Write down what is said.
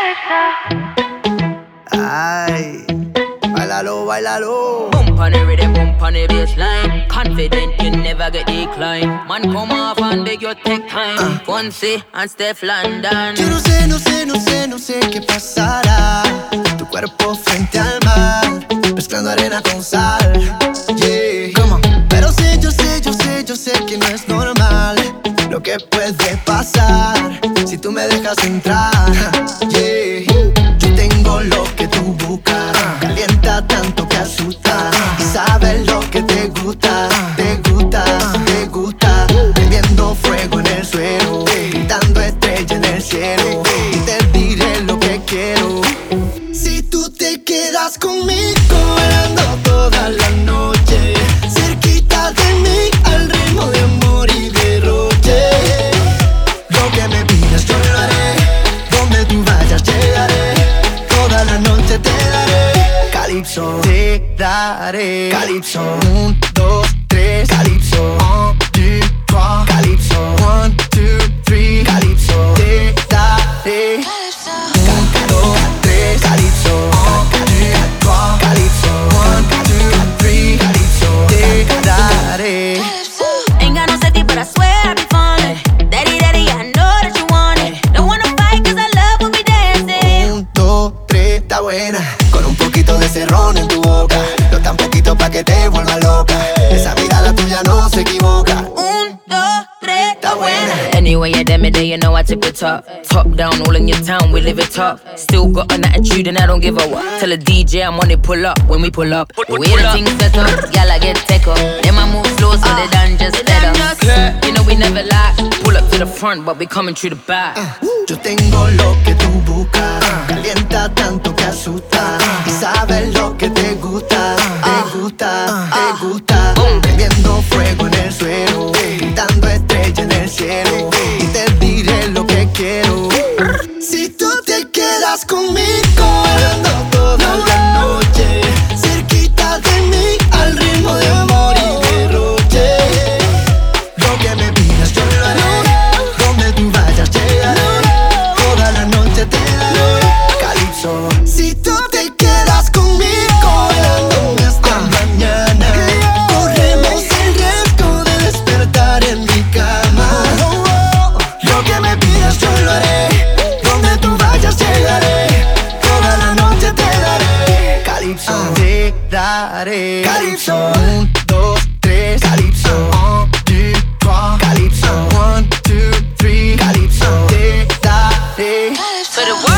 Ay, bailalo, bailalo. Bump on the rhythm, bump on the bassline. Confident you never get decline. Man come off and beg you take time. Fonse and Steph London. Yo no sé, no sé, no sé, no sé qué pasará. Tu cuerpo frente al mar, mezclando arena con sal. Yeah, come on. Pero sé, yo sé, yo sé, yo sé que no es normal lo que puede pasar si tú me dejas entrar. Yeah, yo tengo lo que tú buscas, calienta tanto que asusta. Sabes lo que te gusta, te gusta, te gusta. Prendiendo fuego en el suelo, pintando estrella en el cielo. Y te diré lo que quiero. Si tú te quedas conmigo, bailando toda la noche, cerquita de mí, al ritmo de amor y derroche. Lo que me pidas yo lo haré, donde tú vayas llegaré, toda la noche te daré. Calypso, te daré. Calypso, 1, 2, 3. Calypso, 1, 2, 3. Calypso, 1, 2, 3. Calypso, te daré. 1, 2, 3. Calypso, 1, 2, 3. Calypso, 1, 2, 3. Calypso, te daré. Ain't got no safety, but I swear I be falling. Daddy, daddy, I know that you want it. Don't wanna fight, cause I love when we dancing. 1, 2, 3, está buena. Con un poquito de cerrón en tu boca, no tan poquito pa' que te vuelva loca. Esa mirada tuya no se equivoca. 1, 2, 3, Está buena. Anyway, you damn it, you know I tip it top. Top down, all in your town, we live it top. Still got an attitude and I don't give a what. Tell a DJ I'm on it, pull up when we pull up. The way the things set up, y'all I get take up. Then I move slow so they done just let us. You know we never lie. Pull up to the front, but we coming through the back. Yo tengo lo que tú buscas, calienta tanto que asusta. Y sabes lo que te gusta, te gusta, te gusta. Prendiendo fuego en el suelo, pintando estrella en el cielo. Y te diré lo que quiero. Si tú te quedas conmigo, bailando toda la noche, cerquita de mí, al ritmo de amor y derroche. Lo que me pidas yo lo haré, donde tú vayas llegaré, toda la noche te daré. Calypso, si tú te quedas conmigo, bailándome hasta mañana, corremos el riesgo de despertar en mi cama. Lo que me pidas yo lo haré, donde tú vayas llegaré, toda la noche te daré. Calypso, te daré. Calypso, 1, 2, 3. Calypso, 1, 2, 3. Calypso, 1, 2, 3. Calypso, te daré. For the world.